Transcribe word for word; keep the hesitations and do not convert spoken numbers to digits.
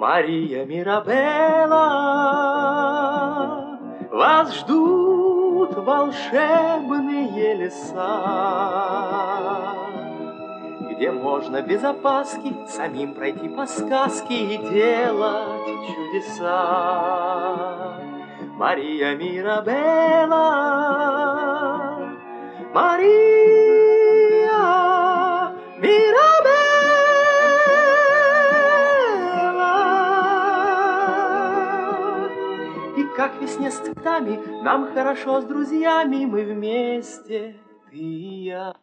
Мария Мирабелла, вас ждут волшебные леса, где можно без опаски самим пройти по сказке и делать чудеса. Мария Мирабелла, Мария Мирабелла. И как весне с цветами, нам хорошо с друзьями, мы вместе, ты и я.